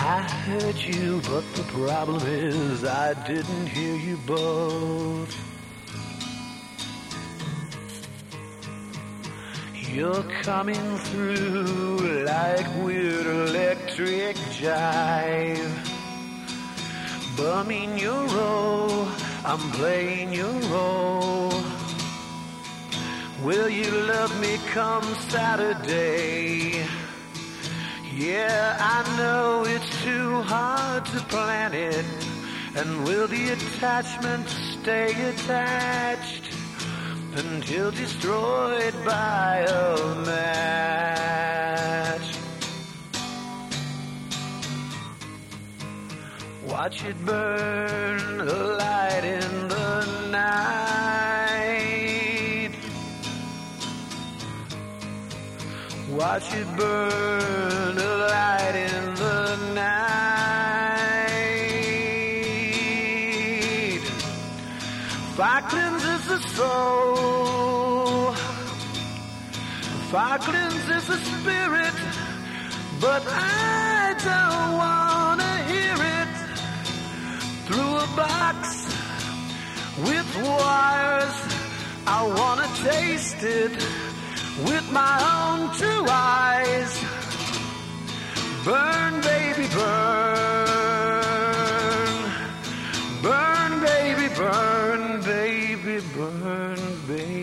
I heard you, but the problem is I didn't hear you both. You're coming through like weird electric jive. Bumming your role, I'm playing your role. Will you love me come Saturday? Yeah, I know it's too hard to plan it. And will the attachment stay attached until destroyed by a match? Watch it burn, a light in the night. Watch it burn, a light in the night. Fire cleanses the soul, fire cleanses the spirit, but I don't wanna hear it through a box with wires. I wanna taste it with my own two eyes. Burn, baby, burn. Burn, baby, burn, baby, burn, baby.